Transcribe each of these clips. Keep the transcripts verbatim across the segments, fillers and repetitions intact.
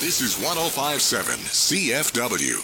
This is one oh five point seven C F W.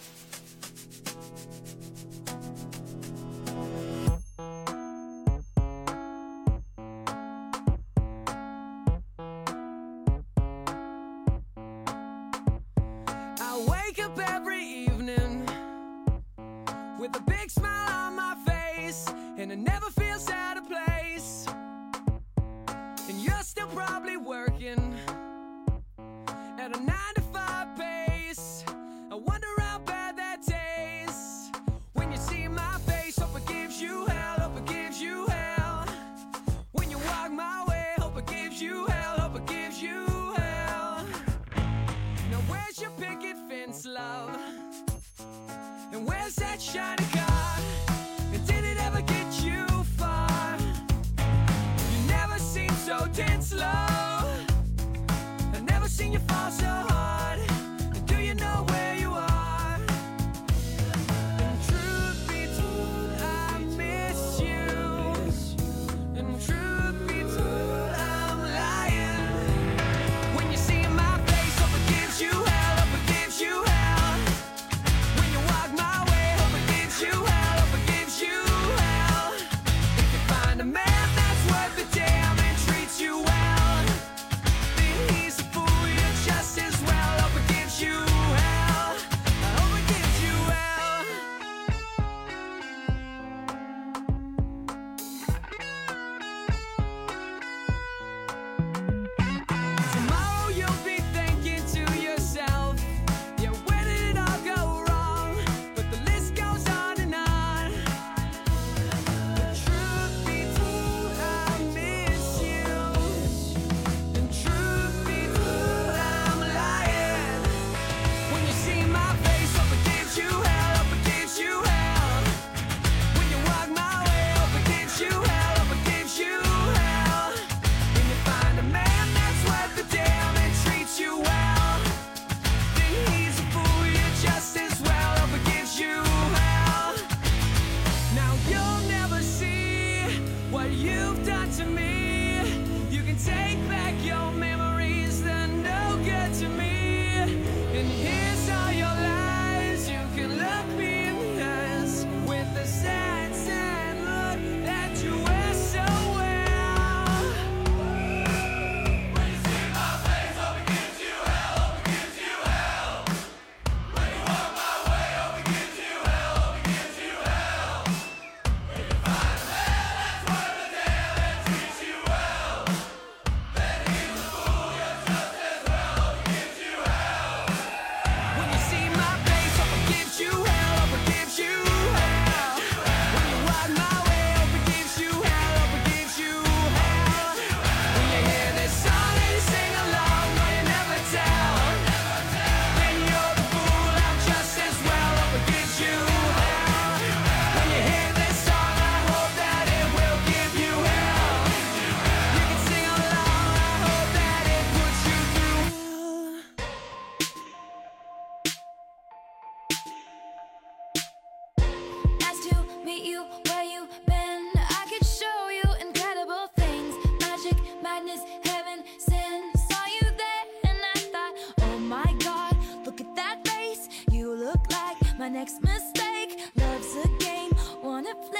I wake up every evening with a big smile on my face, and it never feels out of place. And you're still probably working at a nine to five pace. I wonder how bad that tastes when you see my face. Hope it gives you hell, hope it gives you hell. When you walk my way, hope it gives you hell, hope it gives you hell. Now where's your picket fence, love? And where's that shiny car? And did it ever get you far? You never seem so tense, love. I've never seen you fall so hard. And do you know where you are? And truth be told, I miss you. And truth be told, I'm lying. When you see my face, hope it gives you hell, hope it gives you hell. When you walk my way, hope it gives you hell, hope it gives you hell. If you find a man that's worth the damn and treats you well, then he's a fool, you're just as well. Hope it gives you hell, I hope it gives you hell. Tomorrow you'll be thinking to yourself, yeah, where did it all go wrong? But the list goes on and on. The truth be told, I miss you. And truth be told, I'm lying. When you see my face, hope it gives you hell, hope it gives you hell. When you walk my way, hope it gives you hell, hope it gives you hell. When you find a man that's worth the damn and treats you well, then he's a fool, you're just as well. Hope it gives you hell. Now you'll never see what you've done to me. You can take back your memories, they're no good to me. And here's all your lies. You can look me in the eyes with the sad, sad look that you wear so well. When you see my face, hope it gives you hell, hope it gives you hell. When you walk my way, hope it gives you hell, hope it gives you hell. When you find a man that's worth the damn and treats you well, then he's a fool, you're just as well. Hope it gives you hell. When you see my face, hope it gives you hell, hope it gives you hell. When you walk my way, hope it gives you hell, hope it gives you hell. When you hear this song and you sing along, no, you never tell. Then you're the fool, I'm just as well. Hope it gives you hell. When you hear this song, I hope that it will give you hell. You can sing along, I hope that it puts you through hell. Nice to meet you where you been. I could show you incredible things. Magic, madness, heaven, sin. Saw you there and I thought, oh my god, look at that face. You look like my next mistake. Love's a game, wanna play.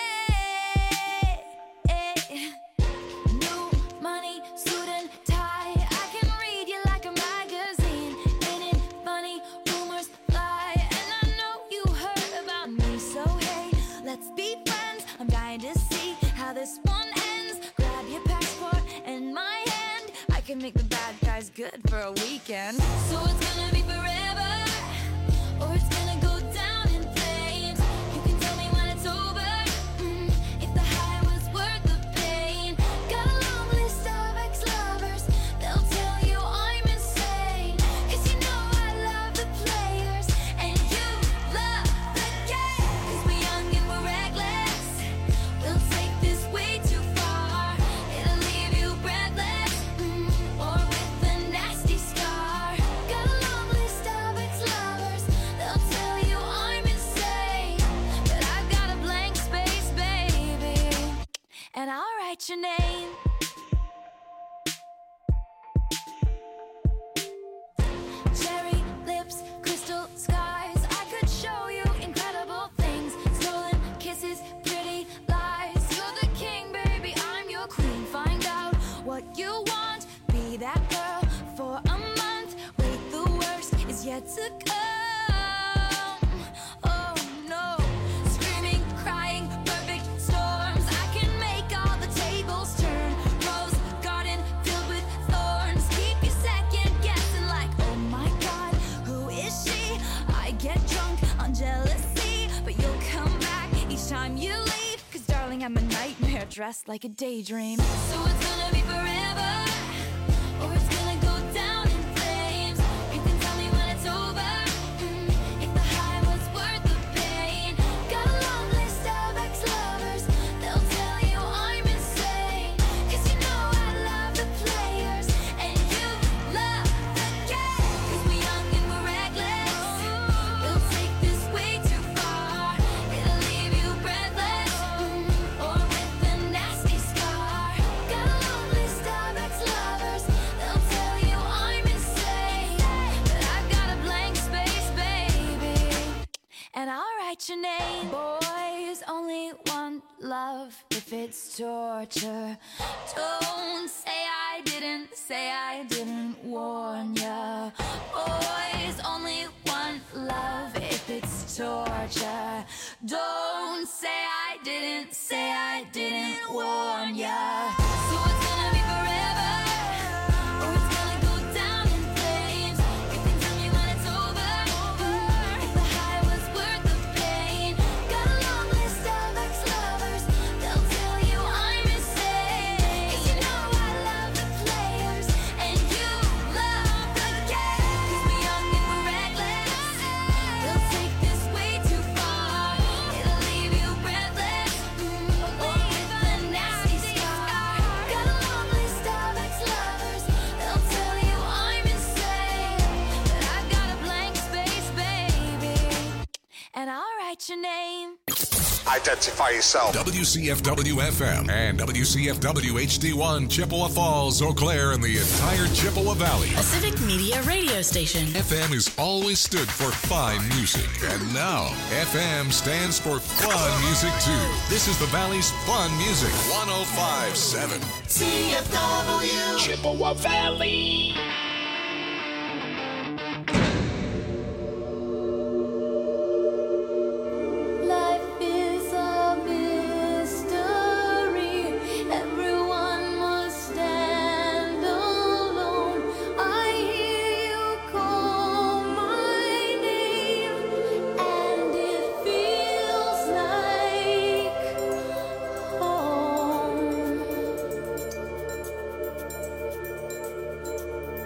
New money, suit and tie. I can read you like a magazine. Ain't it funny? Rumors fly, and I know you heard about me. So hey, let's be friends. I'm dying to see how this one ends. Grab your passport and my hand. I can make the bad guys good for a weekend. So it's gonna be forever, or it's gonna go down in flames. You can tell me when it's over, mm, if the high was worth the pain. Got a long list of ex-lovers, they'll tell you I'm insane. 'Cause you know I love the players, and you love the game. 'Cause we're young and we're reckless, we'll take this way too far. It'll leave you breathless, mm, or with a nasty scar. Got a long list of ex-lovers, they'll tell you I'm insane. But I've got a blank space, baby, and I'll write your name. to come. Oh no, screaming, crying, perfect storms. I can make all the tables turn. Rose garden filled with thorns. Keep you second guessing like, oh my God, who is she? I get drunk on jealousy, but you'll come back each time you leave. Cause darling, I'm a nightmare dressed like a daydream. So it's gonna be forever, or it's gonna go down in flames. You can tell me when it's over, mm, if the high was worth the pain. Got a long list of ex-lovers, they'll tell you I'm insane. Cause you know I love the players, and you love the game. Cause we're young and we're reckless, we'll take this way too far. It'll leave you breathless, mm, or with a nasty scar. Got a long list of ex-lovers, they'll tell you I'm insane. But I've got a blank space, baby, and I'll write your name. Boys only want love if it's torture. Don't say I didn't, say I didn't warn ya. Boys only want love if it's torture. Don't say I didn't, say I didn't warn ya. So it's gonna be forever, or it's gonna go down in flames. You can tell me when it's over, mm, if the high was worth the pain. Got a long list of ex-lovers, they'll tell you I'm insane. Cause you know I love the players, and you love the game. Cause we're young and we're reckless, we'll take this way too far. It'll leave you breathless, mm, or with a nasty scar. Got a long list of ex-lovers, they'll tell you I'm insane. But I've got a blank space, baby, and I'll write your name. Identify yourself. W C F W F M and W C F W H D one, Chippewa Falls, Eau Claire, and the entire Chippewa Valley. A Civic Media radio station. F M has always stood for fine music, and now F M stands for fun music too. This is the Valley's fun music. one oh five point seven. C F W. Chippewa Valley. Life is a mystery. Everyone must stand alone. I hear you call my name, and it feels like home.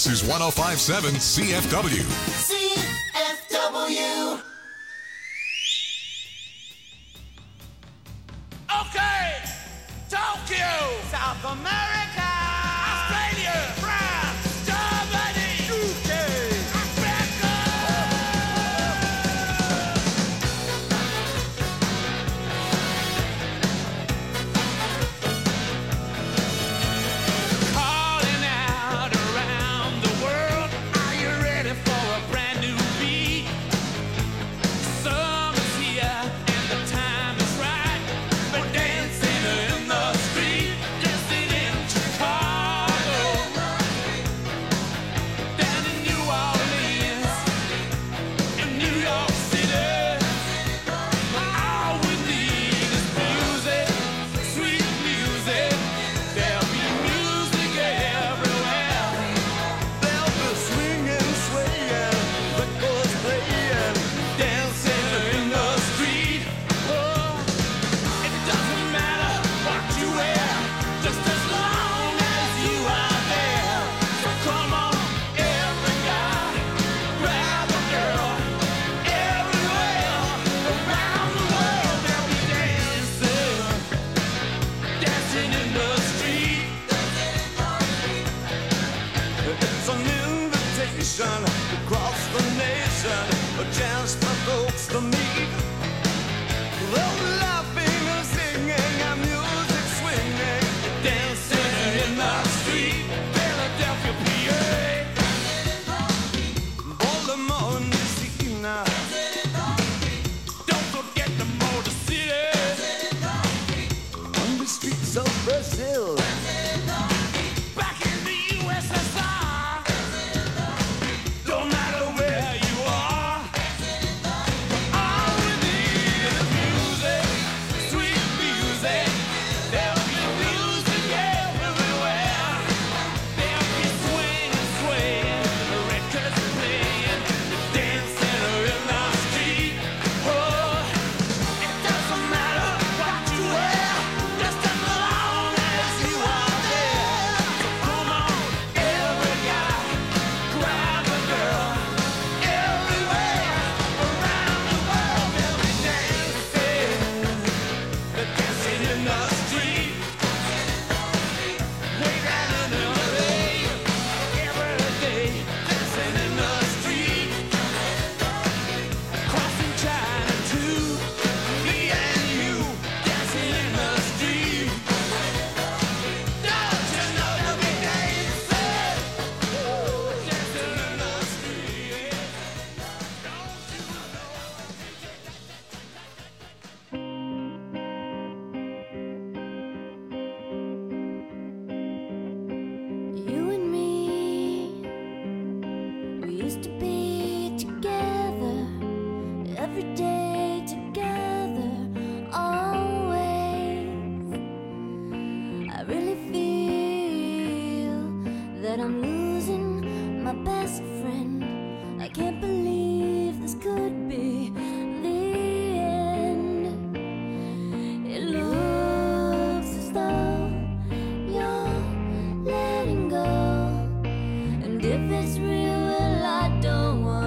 This is one oh five point seven C F W. C F W. Okay, Tokyo, South America, Australia, France, Germany, U K, Africa. Calling out around the world, are you ready for a brand new beat? Summer's here and the time is right. We're dancing in the street, dancing in Chicago, down in New Orleans, in New York City. All we need is music, sweet music. There'll be music everywhere. There'll be swinging, swaying, records playing, dancing in the street. Oh, it doesn't matter what you wear, just as long as you are there. So come on, every guy, grab a girl. Everywhere around the world they'll be dancing, dancing in the street. It's an invitation across the nation, a chance for folks to meet. They'll be laughing and singing and music swinging, dancing in the street. Philadelphia, P A, Baltimore, Messina. Don't forget the Motor City, on the streets of Brazil, back in the U S S R. Don't matter where you are, all we need is music, sweet music. There'll be music everywhere. There'll be swinging, swaying, records playing, dancing in the street. Oh, it doesn't matter what you wear, just as long as you are there. So come on, every guy, grab a girl. Everywhere around the world they'll be dancing, they're dancing in the street. Way down in L A, every day, dancing in the street. Crossing China too, me and you, dancing in the street. Don't you know they'll be dancing, dancing in the street? Don't you know? You and me, we used to be together, every day together, always. I really feel that I'm losing my best friend. I can't believe this could be the end. It looks as though you're letting go, and if it's real, well, I don't want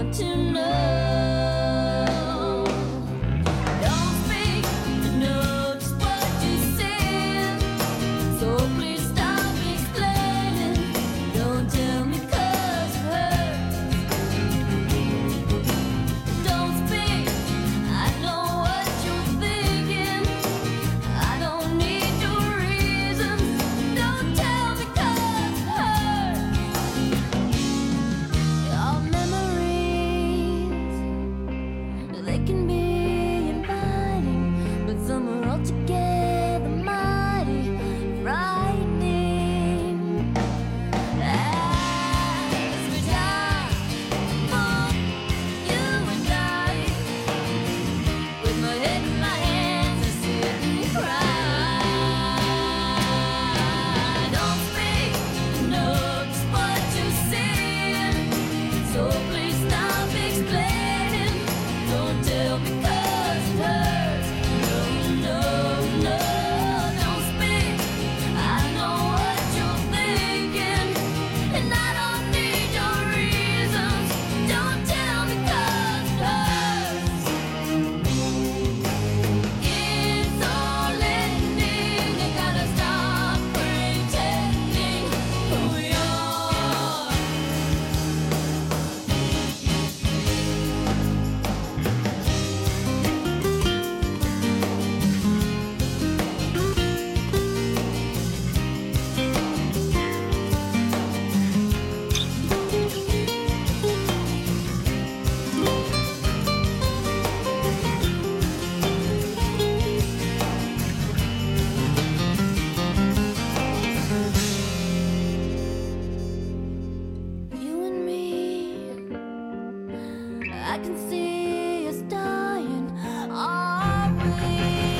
I can see us dying, are we?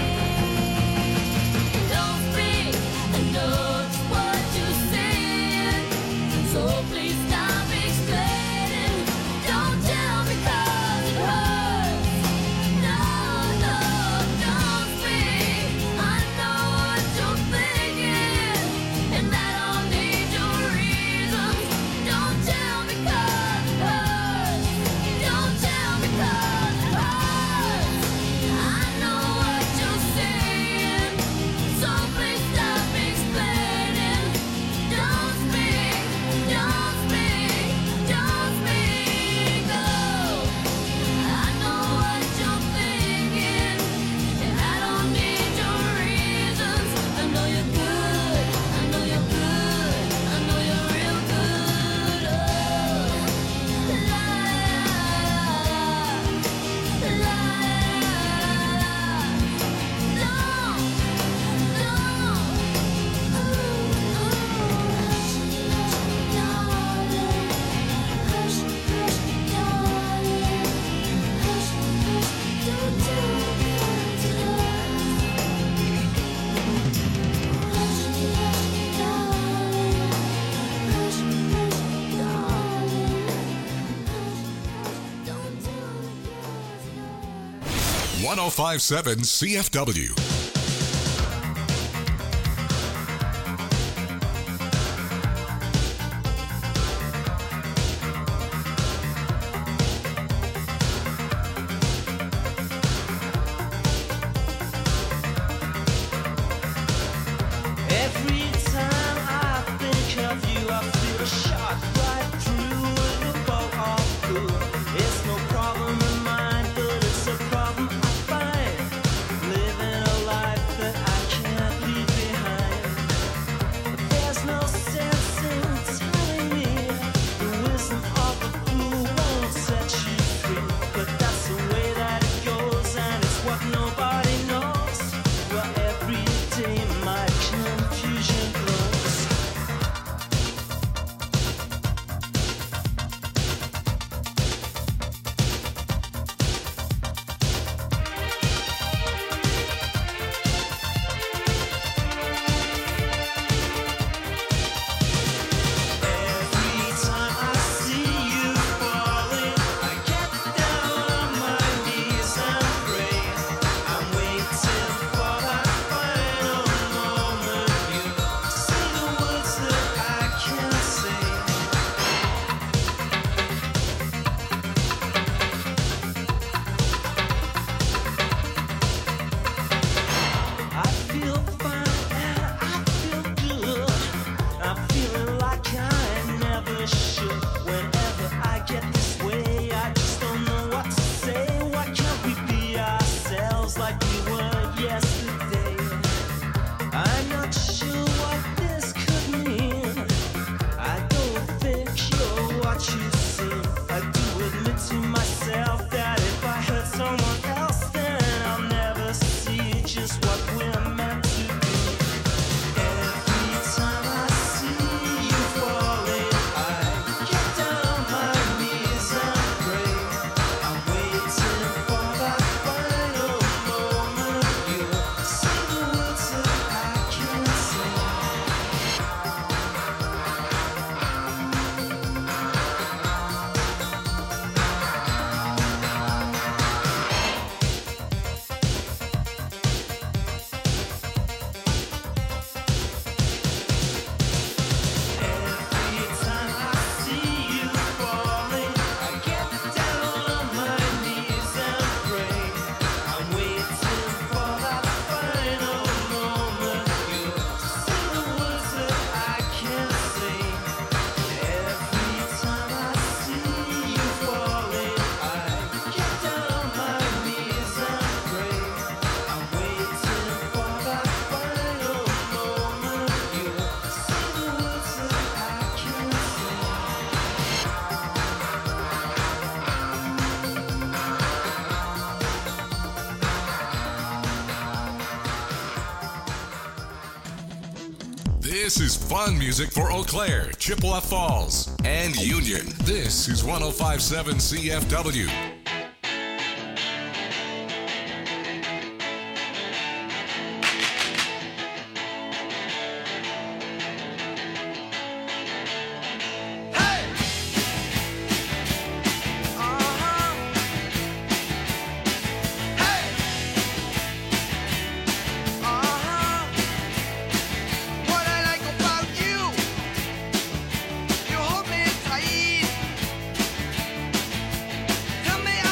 Don't speak, I know just what you're saying, so please stop explaining. Don't tell me 'cause it hurts. No, no, don't speak. I know what you're thinking, and I don't need your reasons. Don't tell me 'cause it hurts. Don't tell me 'cause it hurts. I know what you're saying, so please stop explaining. Don't speak, don't speak, don't speak. Oh, I know what you're thinking, and I don't need your reasons. I know you're good, I know you're good, I know you're real good. Oh, la la la la. No, no. Ooh, ooh. Hush, hush, darling. Hush, hush, darling. Hush, hush, don't tell me what it hurts. Hush, hush, darling. Hush, hush, darling. Hush, hush, don't tell me 'cause it hurts. one oh five point seven C F W. Every time I think of you, I feel a shot right through the bow of blue. It's no problem of mine, but it's a problem I find. Living a This is fun music for Eau Claire, Chippewa Falls, and Union. This is one oh five point seven C F W. Tell me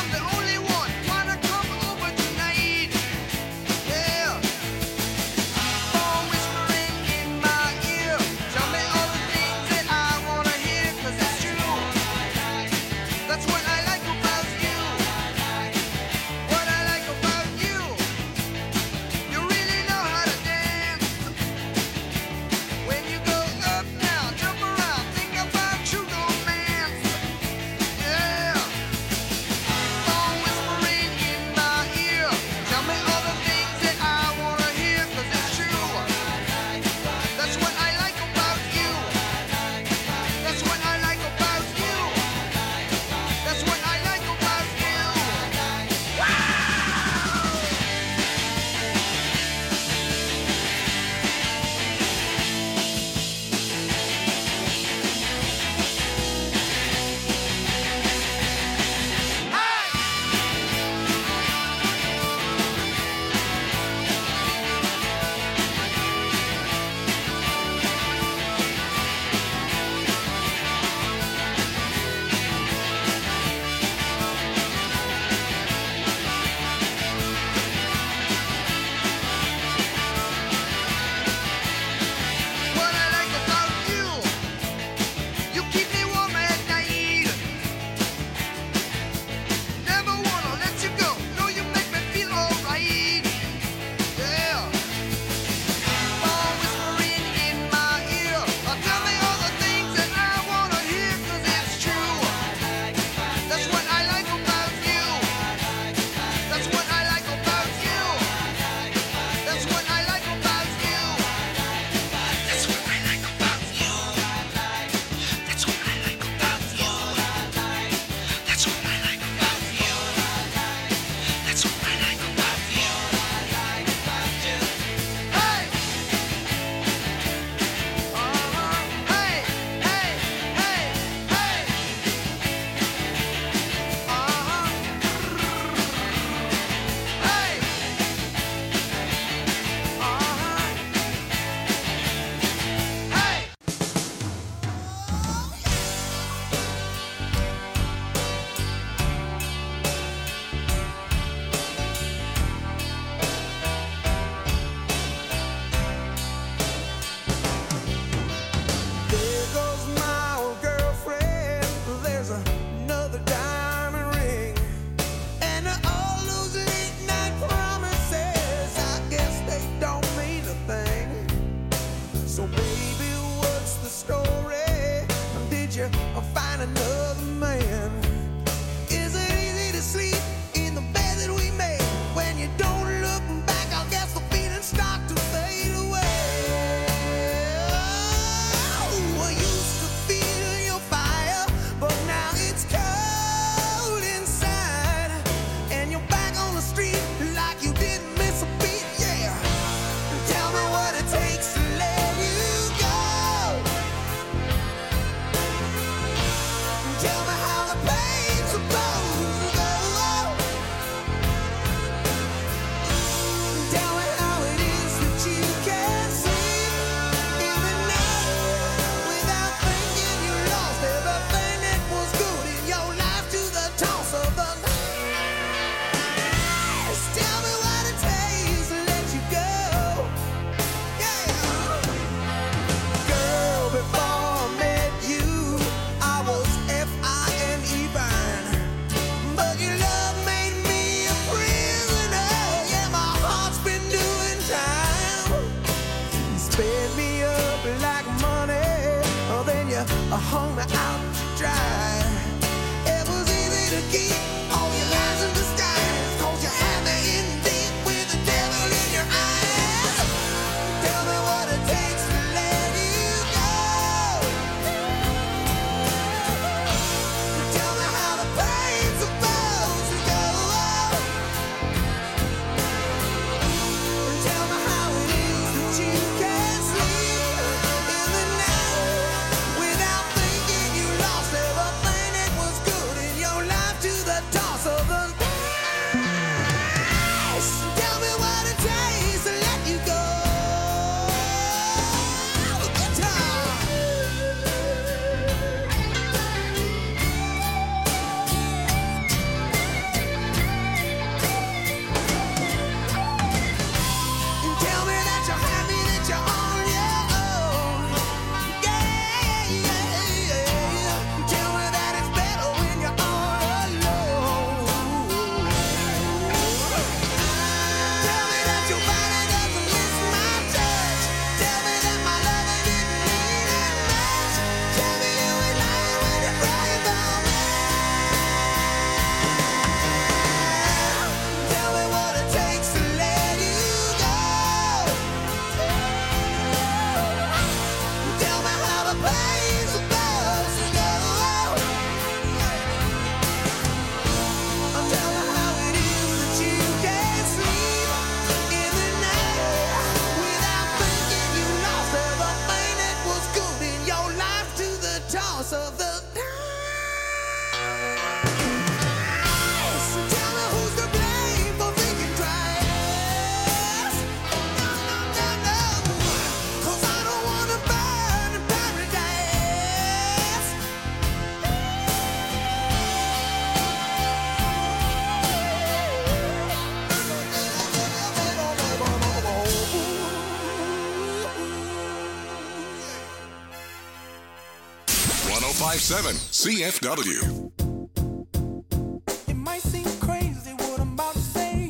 five seven C F W. It might seem crazy what I'm about to say.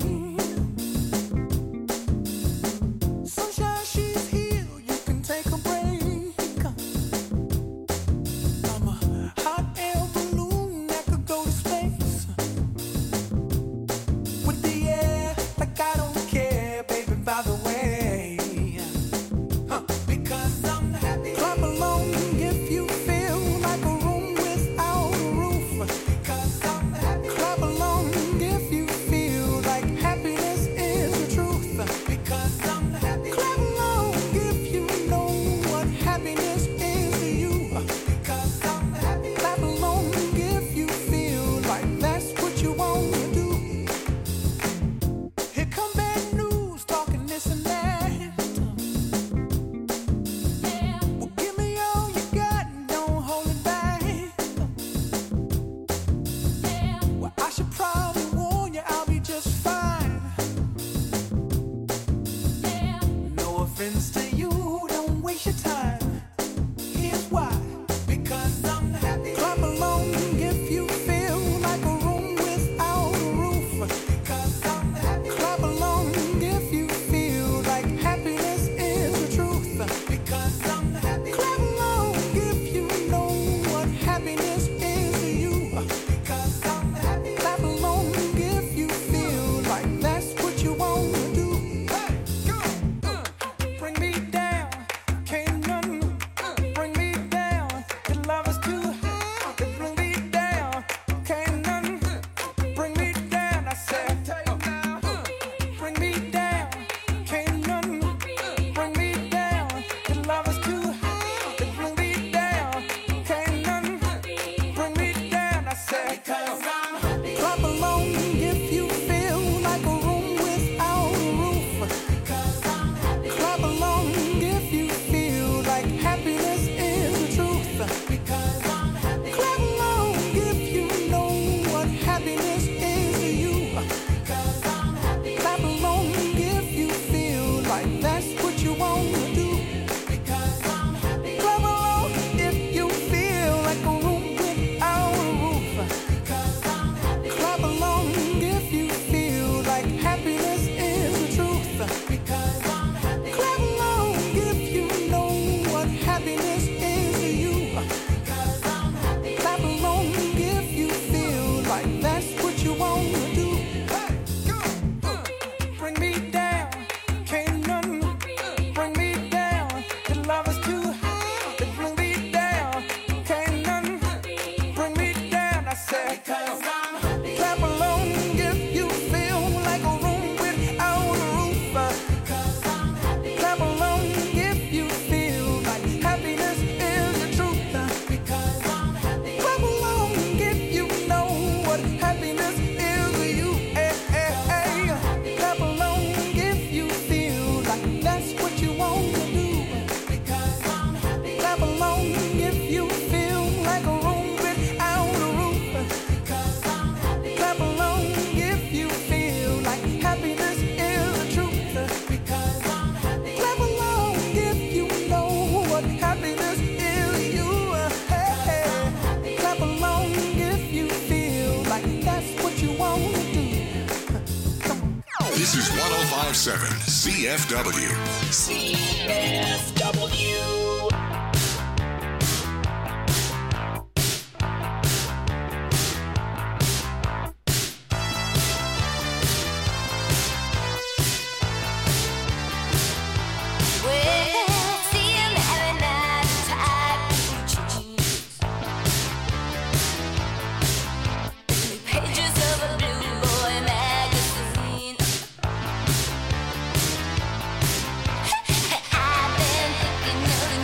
Sunshine, she's here, you can take a break. I'm a hot air balloon that could go to space. With the air, like I don't care, baby, by the way. Huh. Because I'm happy. Clap along if you feel like a room without a roof. Because I'm happy. Clap along if you feel like happiness is the truth. Because I'm happy. Clap along if you know what happiness is to you. Because I'm happy. Clap along if you feel like that's what you want to do. Here come bad news, talking this and that. Well, give me all you got and don't hold it back. Well, I should probably warn you, I'll be just fine. No offense to you, don't waste your time. Here's why. Because I'm happy. Clap along if you feel like a room without a roof. Because I'm happy. Clap along if you feel like happiness is the truth. Because I'm happy. Clap along if you know what happiness is to you. Because I'm happy. Clap along if you feel like that's what you want to do. Hey, go, uh, bring me down, can't none bring me down. Your love is too high, to bring me down, can't none bring me down. I said, bring me down, can't none bring me down. Your love is too high, to bring me down, can't none bring me down. I said, because I'm happy. Clap along if you feel like a room without a roof. Because I'm happy. Clap along if you feel like happiness is the truth. Because I'm happy. Clap along if you know what happiness is to you. Because I'm happy. Clap along if you feel like that's what you want to do. Because I'm happy. Clap along if you feel like a room without a roof. Because I'm happy. Clap along if you feel like happiness is the truth. Because I'm happy. Clap along if you know what happiness is to you. Because I'm happy. Clap along if you feel like that's what you want to do. Hey, go, uh, bring me down, can't none bring me down. Your love is too high, to bring me down, can't none bring me down. I said, because I'm happy. Clap along if you feel like a room without a roof. Because I'm happy. Clap along if you feel like happiness is the truth. Because I'm happy. Clap along if you know what happiness is to you. Hey, hey, hey. Clap along if you feel like that's what you want to do. Because I'm happy. Clap along if you feel like a room without a roof. Because I'm happy. Clap along if you feel like happiness is the truth. Because I'm happy. Clap along if you know what happiness is to you. Hey, hey. Clap along if you feel like that's what you want to do. Come on. This is one oh five point seven C F W. C F W. Well, see him every night, tied to jeans. Pages of a Blue Boy magazine. I've been thinking of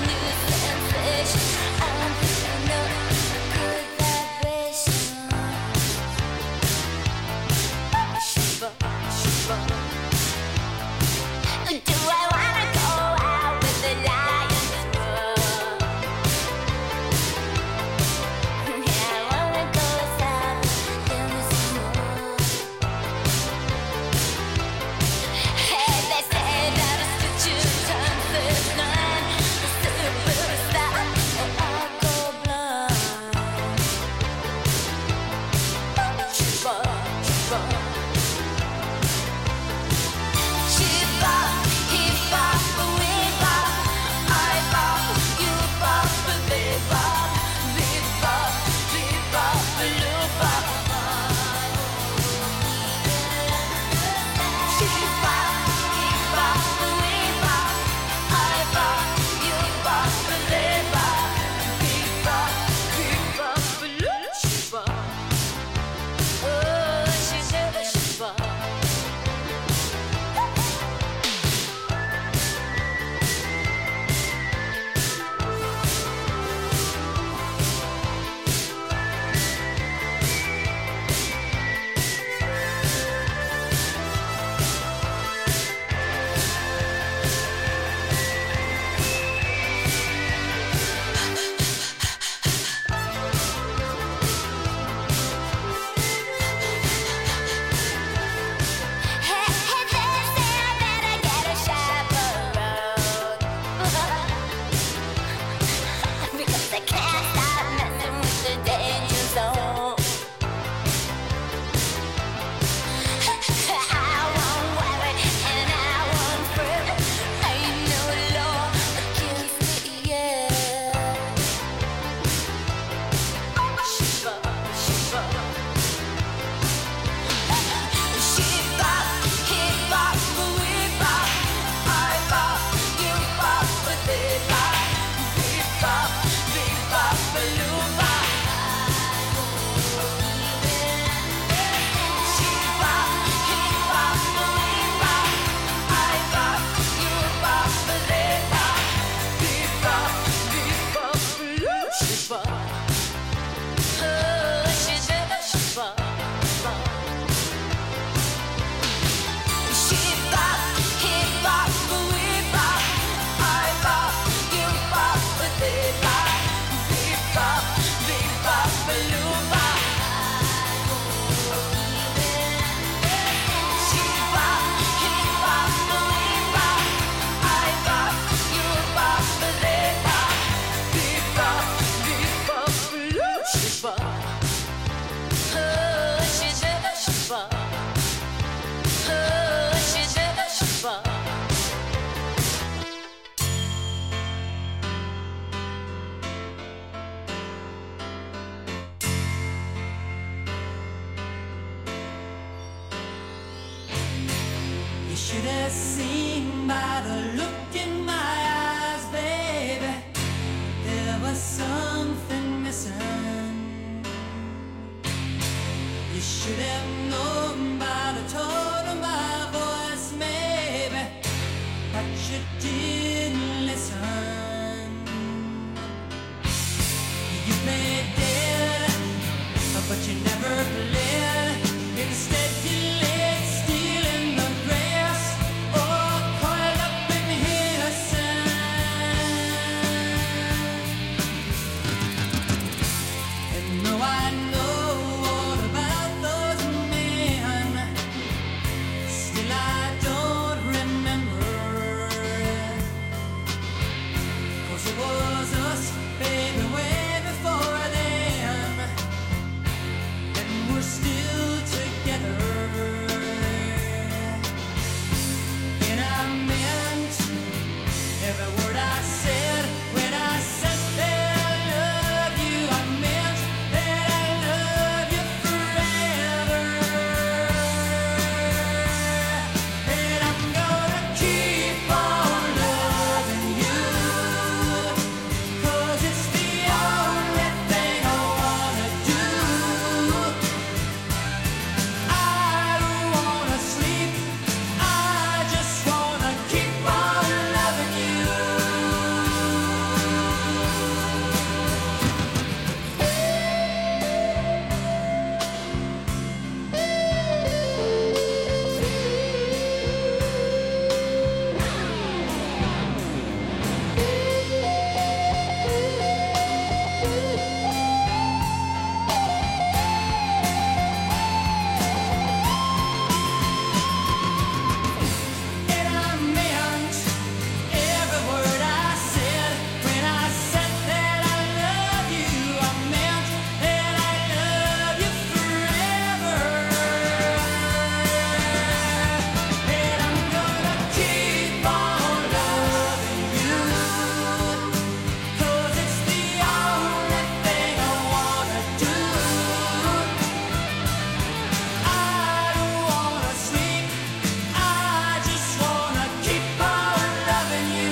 should have seen by the look in my eyes, baby, there was something missing. You should have known by the tone of my voice, maybe, but you didn't listen. You played dead, but you never played. Instead you laid still in the grass, or coiled up in innocence. And though I know all about those men, still I don't remember. 'Cause it was us, baby, way before then, and we're still together. And I meant every word I said when I said that I love you. I meant that I love you forever. And I'm gonna keep on loving you, 'cause it's the only thing I wanna do. I don't wanna sleep, I just wanna keep on loving you. And I meant every word I said when I said that I love you. I meant that I love you forever. And I'm gonna keep on loving you, 'cause it's the only thing I wanna do. I don't wanna sleep, I just wanna keep on loving you.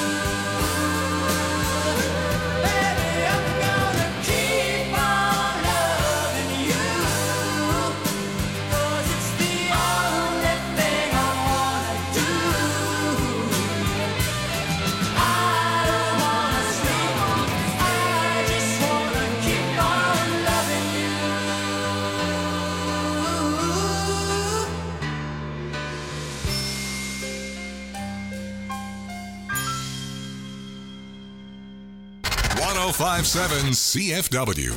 Baby, I'm gonna keep on loving you, 'cause it's the only thing I wanna do. I don't wanna sleep, I just wanna keep on loving you. one oh five point seven C F W.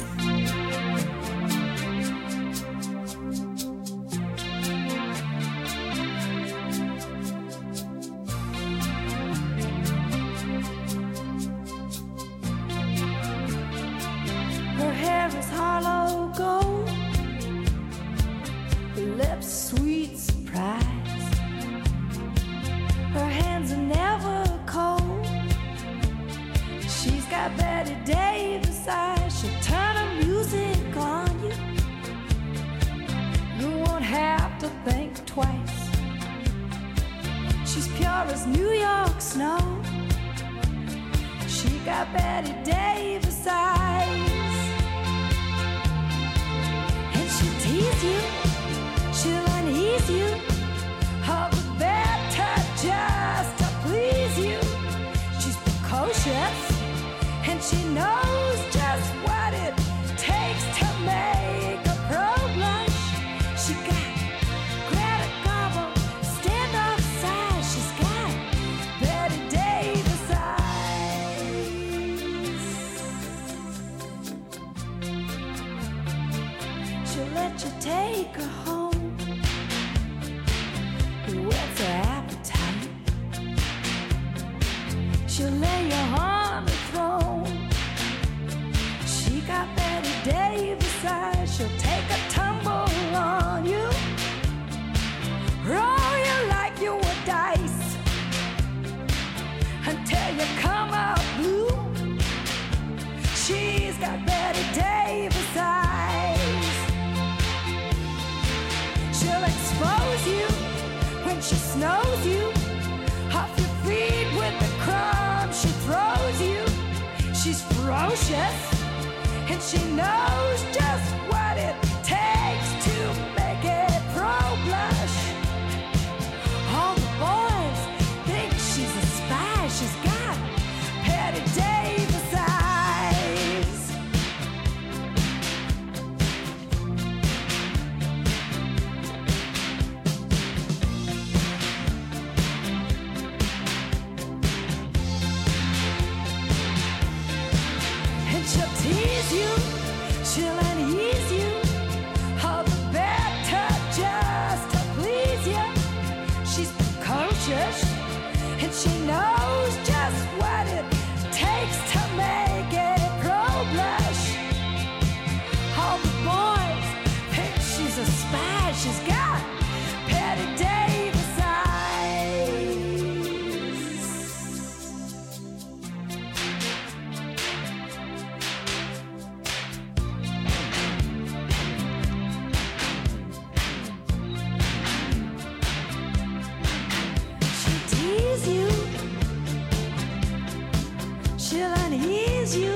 Her hair is hollow gold, her lips sweet surprise. Her hands are never cold. She's got Betty Davis eyes. She'll turn her music on you. You won't have to think twice. She's pure as New York snow. She got Betty Davis eyes. And she'll tease you, she'll unease you, all the better just to please you. She's precocious, and she knows just what it takes to make a pro blush. She got Greta Garbo, stand off side. She's got Betty Davis eyes. She'll let you take her home, whets her appetite. She'll lay you on the throne. She got Betty Davis eyes. She'll take a tumble on you, roll you like you were dice, until you come out blue. She's got Betty Davis eyes. when she snows you off your feet with the crumbs she throws you. She's ferocious, and she knows just what it takes to make it pro blush. All the boys think she's a spy. She's got Patty Davis eyes. And she'll tease you, she'll unease you, all the better just to please you. She's precocious, and she knows just what it takes to make it pro blush. All the boys think she's a spy. She's got Patty Davis eyes. She'll tease you, she'll unease you,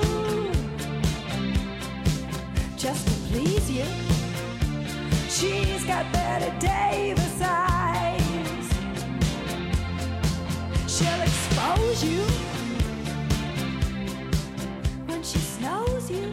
just to please you. She's got Betty Davis eyes. She'll expose you when she snows you.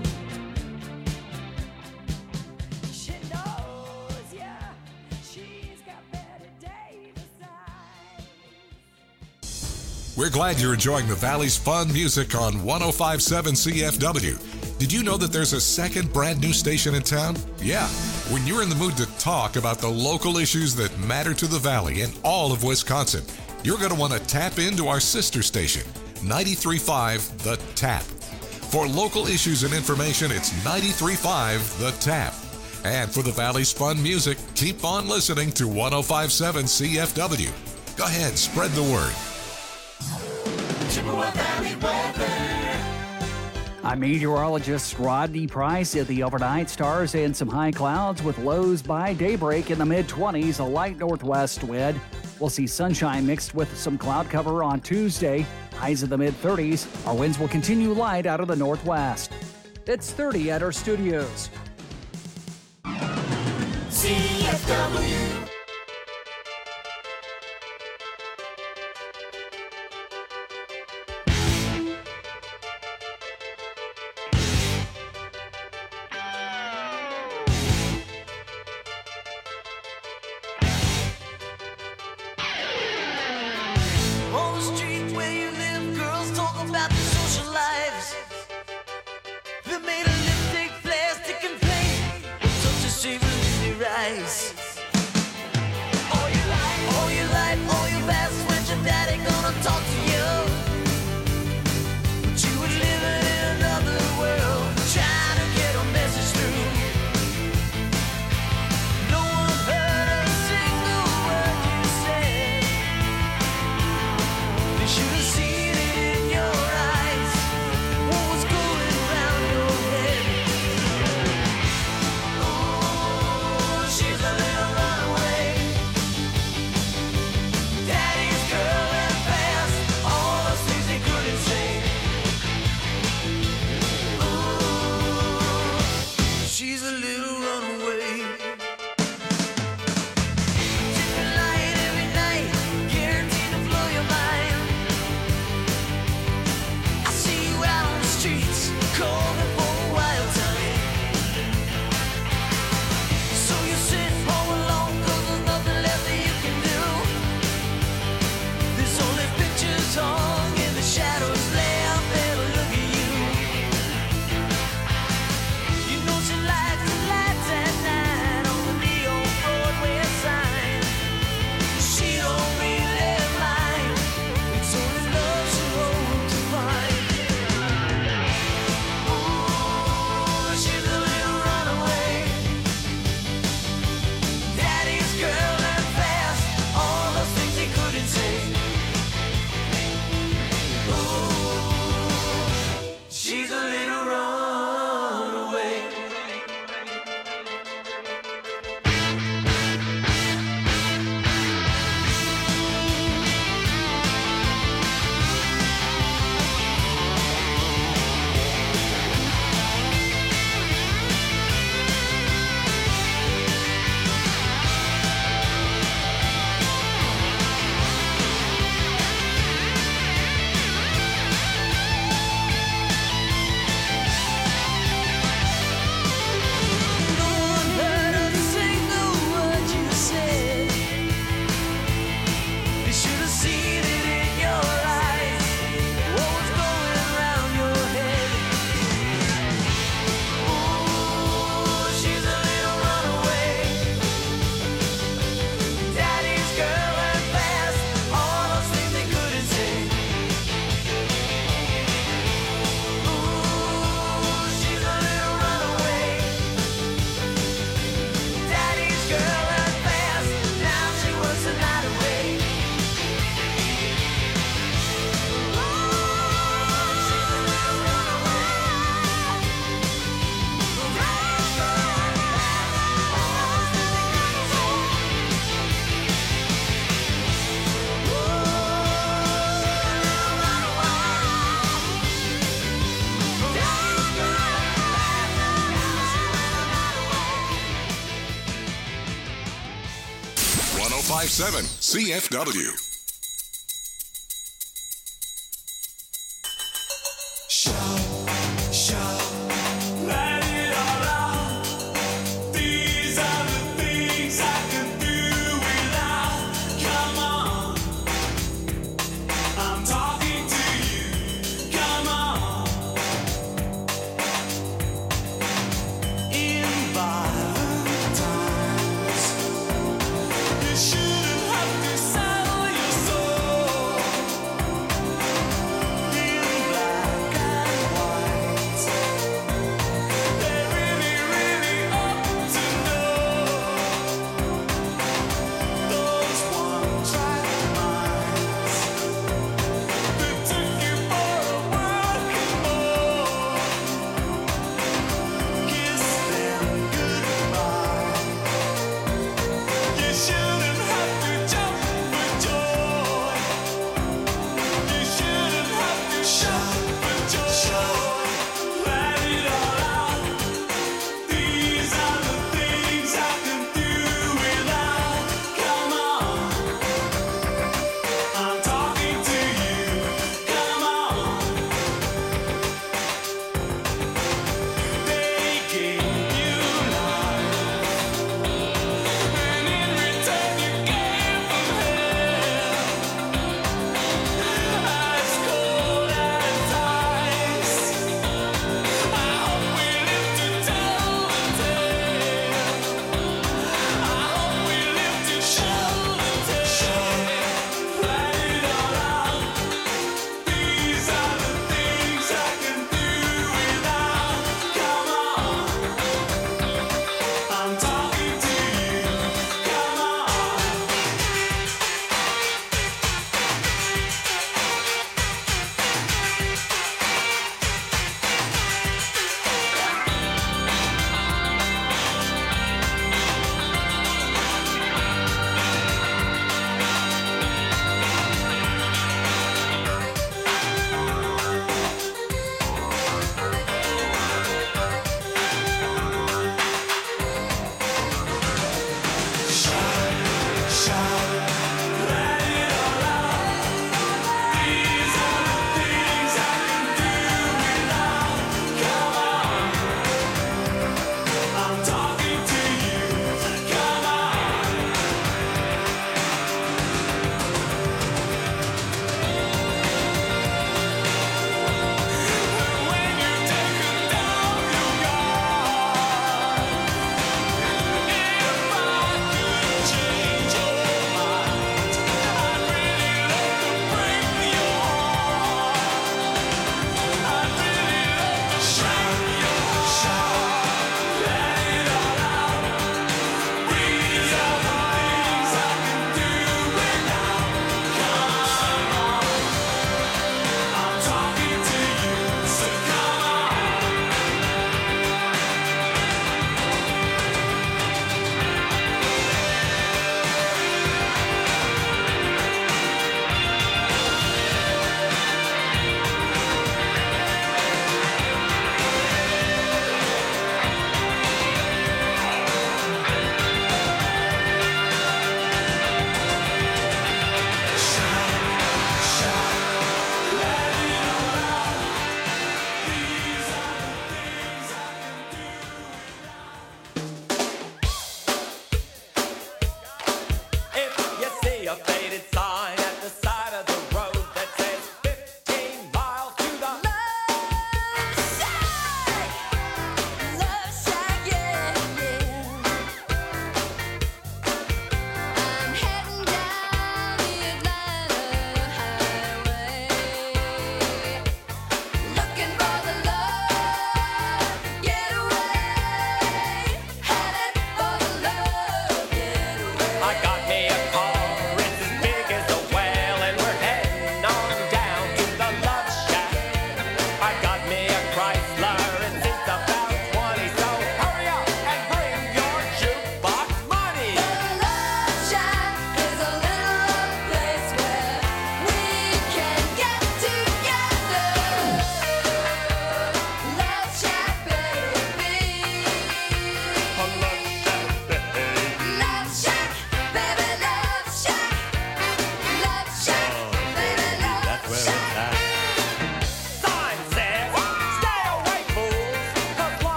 She knows ya. She's got Betty Davis eyes. We're glad you're enjoying the Valley's fun music on one oh five point seven C F W. Did you know that there's a second brand new station in town? Yeah. When you're in the mood to talk about the local issues that matter to the Valley and all of Wisconsin, you're going to want to tap into our sister station, ninety-three point five The Tap. For local issues and information, it's ninety-three point five The Tap. And for the Valley's fun music, keep on listening to one oh five point seven C F W. Go ahead, spread the word. Chippewa Valley weather. I'm meteorologist Rodney Price. At the overnight, stars and some high clouds with lows by daybreak in the mid-twenties, a light northwest wind. We'll see sunshine mixed with some cloud cover on Tuesday, highs in the mid-thirties. Our winds will continue light out of the northwest. It's thirty at our studios. C F W. On the street where you live, girls talk about their social lives. They're made of lipstick, plastic, and paint. Such a shame in their eyes. All your life, all your life, all your past friends, your daddy gonna talk to you. But you were living in another world, trying to get a message through. No one heard a single word you said. They should have seen it in your eyes. What was going round your head? Oh, she's a little one oh five point seven C F W. Shout, shout, let it all out. These are the things I can do without. Come on, I'm talking to you. Come on. In violent times, you shouldn't have to sell your soul. In black and white, they really, really ought to know. Those one-track minds that took you for a working boy, kiss them goodbye. You shouldn't have to jump for joy. You shouldn't have to shout for joy. Let it all out. These are the things I can do without. Come on, I'm talking to you. Come on. They gave you life, and in return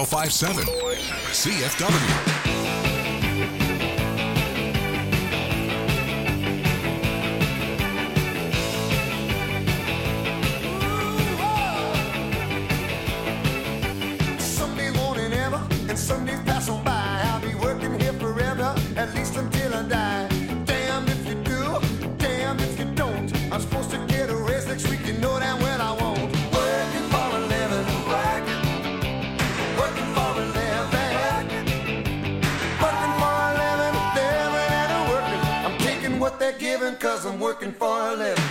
oh five seven C F W. Sundays pass on by, I'll be working here forever, at least until I die. Damn if you do, damn if you don't. I'm supposed to get a raise next week, you know damn well I won't. Working for a living, working, working for a living, working for a living, living and a working. I'm taking what they're giving, cause I'm working for a living.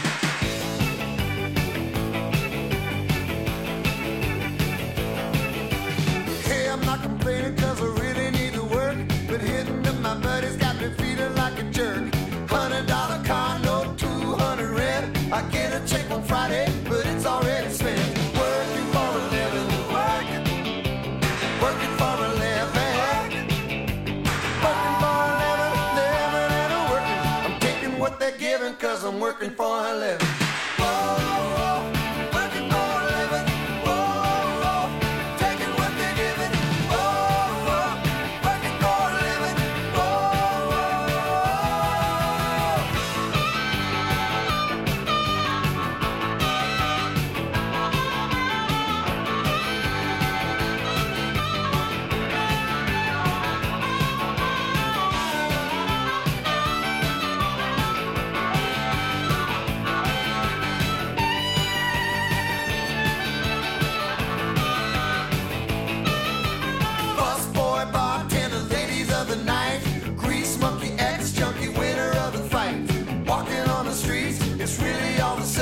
Cause I really need to work, but hitting up my buddies got me feeling like a jerk. Hundred dollar car note, two hundred rent. I get a check on Friday, but it's already spent. Working for a living, working, working for a living, working for a living, living and a working. I'm taking what they're giving, cause I'm working for a living.